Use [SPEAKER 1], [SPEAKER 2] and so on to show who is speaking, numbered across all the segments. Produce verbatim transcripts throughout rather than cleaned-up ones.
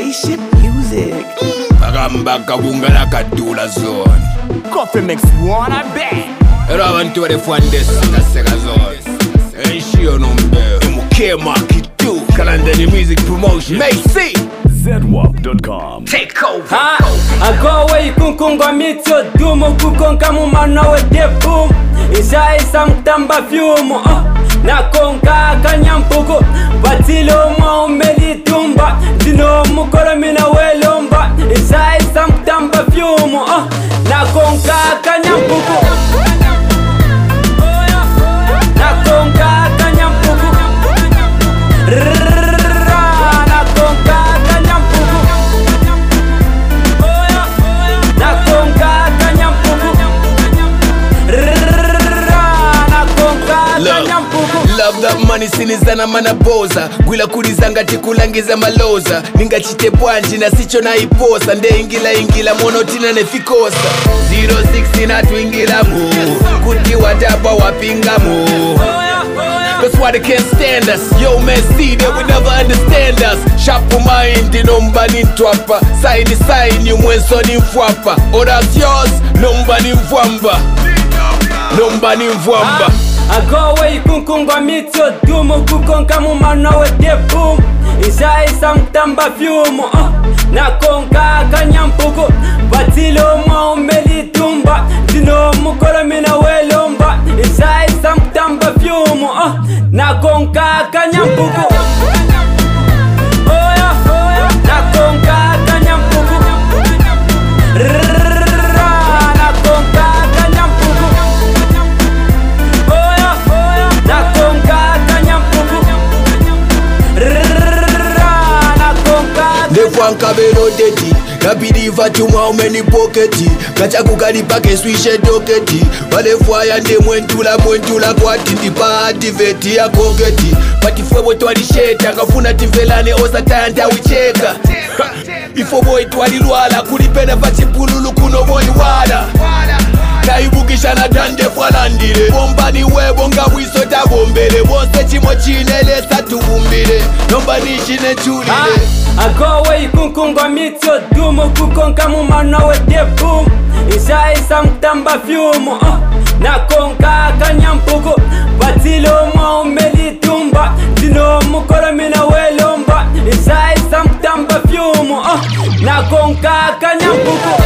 [SPEAKER 1] Spaceship music.
[SPEAKER 2] Bagambaka bungala kadula zone.
[SPEAKER 1] Coffee mix one, I bet.
[SPEAKER 2] Era abantu barefwande sina sega zone. Enshio nombe. Muke makitu. Kalandani music promotion. May see.
[SPEAKER 3] zedwap dot com.
[SPEAKER 2] Take over.
[SPEAKER 4] Ha, agowe ikunkunga mitso dumu kukonka mumana we debum. Isa isa mtamba fyumu uh, na konka kanyampuku batilo mwa umeli tumba dino mukora mina welomba. Isa isa mtamba fyumu uh, na konka kanyampuku na konka kanyampuku na konka kanyampuku na konka kanyampuku
[SPEAKER 2] Love that money sinizana manaboza gwila kulizanga tikulangiza maloza ningachite bwanji na sicho na iposa nde ingila ingila monotina nefikosa zero six na tuingila mu kuti watapa wapinga mu. That's why they can't stand us. Yo man, see they will never understand us. Sharp mind, number ni twapa. Side to side, you mwenso ni mfwapa. Oh that's yours, number ni mfwamba. Number ni mfwamba.
[SPEAKER 4] Agowe ikunkunga mitso dumu kukonka mumana we debum. Isa isa mtamba fyumu uh, na konka kanyampuku batilo mwa umeli tumba dino mukora mina welomba. Isa isa mtamba fyumu uh, na konka kanyampuku na konka kanyampuku na konka kanyampuku na konka kanyampuku na konka
[SPEAKER 2] Nefwanka belo dedi Napiliva chumwa umeni poketi Kachaku kalipake swishe doketi Wale fwaya nde mwentula mwentula kwa tindi paati veti ya koketi Patifwe boto walisheta Kafuna timvelane osa tayanta wicheka Ifo boy twalilwala Kulipena pachipululu kuno boy wala Naibukisha na dande fwalandile Bombani webo nga wiso tabombele Bonse chimo chinele satubumbile Nomba nishine chulile
[SPEAKER 4] Agowe ikunkunga mitso dumu kukonka mumana we debum. Isa isa mtamba fyumu uh, na konka kanyampuku batilo mwa umeli tumba dino mukora mina welomba. Isa isa mtamba fyumu uh, na konka kanyampuku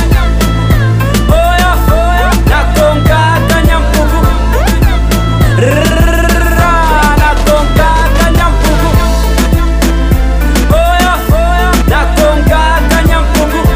[SPEAKER 4] na konka kanyampuku na konka kanyampuku na konka kanyampuku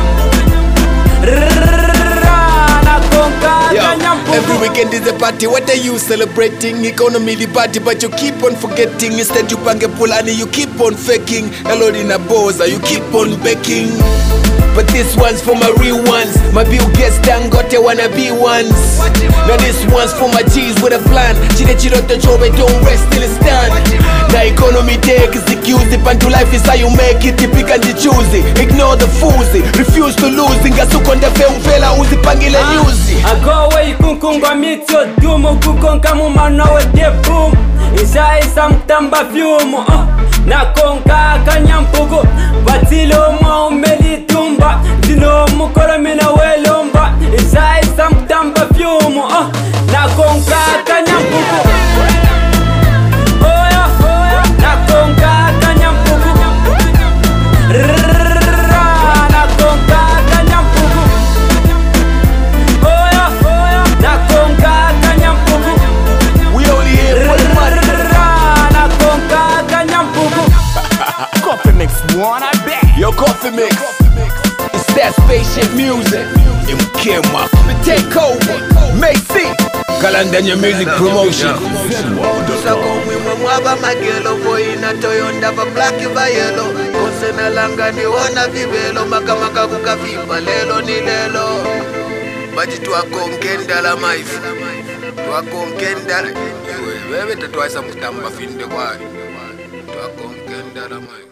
[SPEAKER 4] na konka kanyampuku.
[SPEAKER 2] Every weekend is a party, what are you celebrating? Economy the party, but you keep on forgetting. Instead you bange pulani, you keep on faking. Hello in a boza, you keep on begging. But this one's for my real ones. My Bill Gates Dangote wanna be ones. Now this one's for my G's with a plan. Chile chilo to chobe, don't rest till it's done. The economy take is the cues. The pan to life is how you make it. You pick and you choose it. Ignore the fools. Refuse to lose. Inga sukonde fe umfela uzi pangile nyuzi.
[SPEAKER 4] Agowe ikunkunga mitso dumu kukonka mumana we debum. Isa isa mtamba fyumu uh, na konka kanyampuku batilo mwa umeli tumba dino mukora mina welomba. Isa isa mtamba fyumu uh, na konka kanyampuku na konka kanyampuku na konka kanyampuku na konka kanyampuku.
[SPEAKER 2] We only here for the money.
[SPEAKER 4] Na konka kanyampuku.
[SPEAKER 1] Coffee mix one, I bet.
[SPEAKER 2] Yo, Coffee Mix. It's that spaceship music. M K Mark. The takeover. May see. Kalandanya music promotion.
[SPEAKER 5] Sakomwe mwaba magelo boina toyonda va black va yellow kosena langa ni wana vivelo makamaka kukavimba lelo ni lelo baji twakonkenda la maifu twakonkenda wewe wewe tatwaisa mutamba finde kwa twakonkenda la maifu.